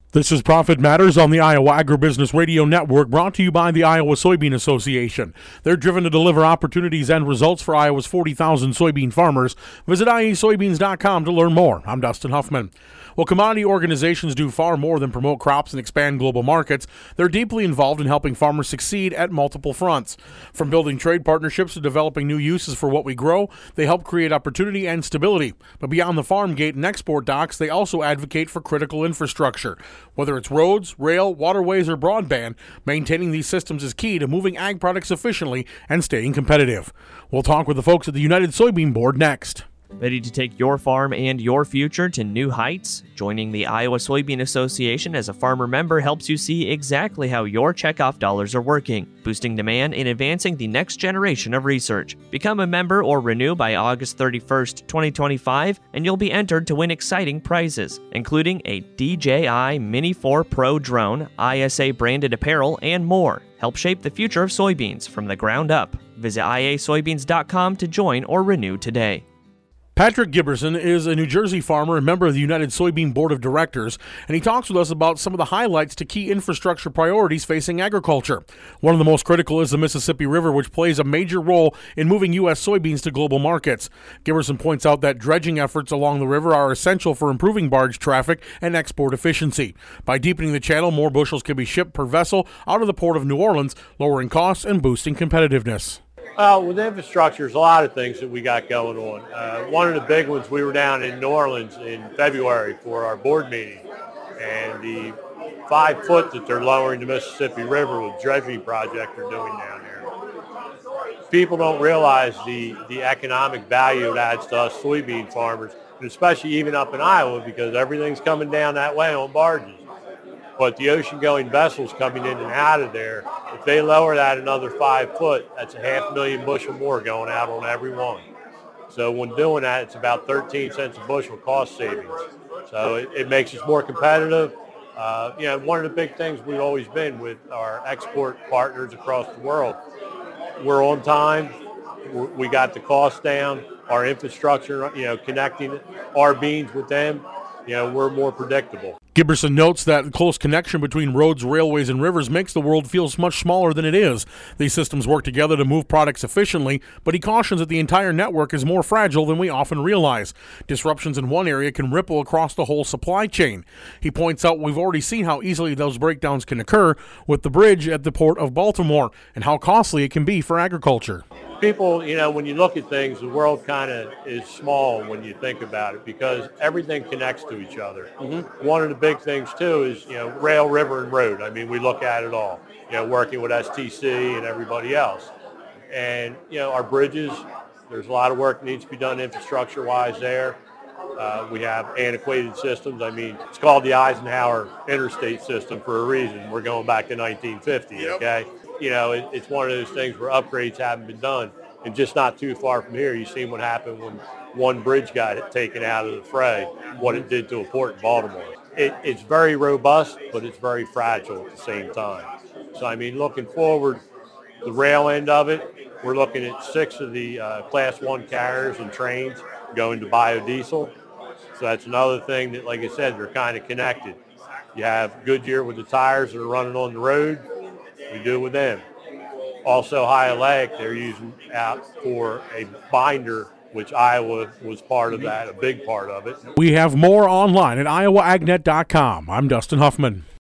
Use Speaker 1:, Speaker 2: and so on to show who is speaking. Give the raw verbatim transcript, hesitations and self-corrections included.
Speaker 1: This is Profit Matters on the Iowa Agribusiness Radio Network, brought to you by the Iowa Soybean Association. They're driven to deliver opportunities and results for Iowa's forty thousand soybean farmers. Visit I A soybeans dot com to learn more. I'm Dustin Huffman. Well, commodity organizations do far more than promote crops and expand global markets. They're deeply involved in helping farmers succeed at multiple fronts. From building trade partnerships to developing new uses for what we grow, they help create opportunity and stability. But beyond the farm gate and export docks, they also advocate for critical infrastructure. Whether it's roads, rail, waterways, or broadband, maintaining these systems is key to moving ag products efficiently and staying competitive. We'll talk with the folks at the United Soybean Board next.
Speaker 2: Ready to take your farm and your future to new heights? Joining the Iowa Soybean Association as a farmer member helps you see exactly how your checkoff dollars are working, boosting demand and advancing the next generation of research. Become a member or renew by August thirty-first, twenty twenty-five, and you'll be entered to win exciting prizes, including a D J I Mini four Pro drone, I S A-branded apparel, and more. Help shape the future of soybeans from the ground up. Visit I A soybeans dot com to join or renew today.
Speaker 1: Patrick Giberson is a New Jersey farmer and member of the United Soybean Board of Directors, and he talks with us about some of the highlights to key infrastructure priorities facing agriculture. One of the most critical is the Mississippi River, which plays a major role in moving U S soybeans to global markets. Giberson points out that dredging efforts along the river are essential for improving barge traffic and export efficiency. By deepening the channel, more bushels can be shipped per vessel out of the port of New Orleans, lowering costs and boosting competitiveness.
Speaker 3: Uh, with infrastructure, there's a lot of things that we got going on. Uh, one of the big ones, we were down in New Orleans in February for our board meeting, and the five foot that they're lowering the Mississippi River with dredging project they're doing down there. People don't realize the, the economic value it adds to us soybean farmers, and especially even up in Iowa, because everything's coming down that way on barges. But the ocean-going vessels coming in and out of there, if they lower that another five foot, that's a half million bushel more going out on every one. So when doing that, it's about thirteen cents a bushel cost savings. So it, it makes us more competitive. Uh, you know, one of the big things we've always been with our export partners across the world, we're on time. We're, we got the cost down. Our infrastructure, you know, connecting our beans with them, you know, we're more predictable.
Speaker 1: Giberson notes that close connection between roads, railways, and rivers makes the world feel much smaller than it is. These systems work together to move products efficiently, but he cautions that the entire network is more fragile than we often realize. Disruptions in one area can ripple across the whole supply chain. He points out we've already seen how easily those breakdowns can occur with the bridge at the Port of Baltimore and how costly it can be for agriculture.
Speaker 3: People, you know, when you look at things, the world kind of is small when you think about it because everything connects to each other. Mm-hmm. One of the big things, too, is, you know, rail, river, and road. I mean, we look at it all, you know, working with S T C and everybody else. And, you know, our bridges, there's a lot of work that needs to be done infrastructure-wise there. Uh, we have antiquated systems. I mean, it's called the Eisenhower Interstate System for a reason. We're going back to nineteen fifty, yep. Okay? You know, it, it's one of those things where upgrades haven't been done. And just not too far from here, you seen what happened when one bridge got taken out of the fray, what it did to a port in Baltimore. It, it's very robust, but it's very fragile at the same time. So, I mean, looking forward, the rail end of it, we're looking at six of the uh, class one carriers and trains going to biodiesel. So that's another thing that, like I said, they're kind of connected. You have Goodyear with the tires that are running on the road. We do with them. Also, High-Oleic, they're using out for a binder, which Iowa was part of that, a big part of it.
Speaker 1: We have more online at iowa ag net dot com. I'm Dustin Huffman.